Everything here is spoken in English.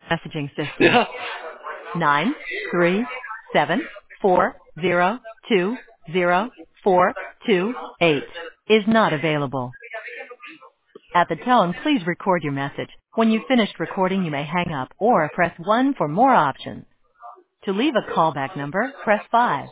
messaging system. Yeah. 93740204228 is not available. At the tone, please record your message. When you've finished recording, you may hang up or press 1 for more options. To leave a callback number, press 5.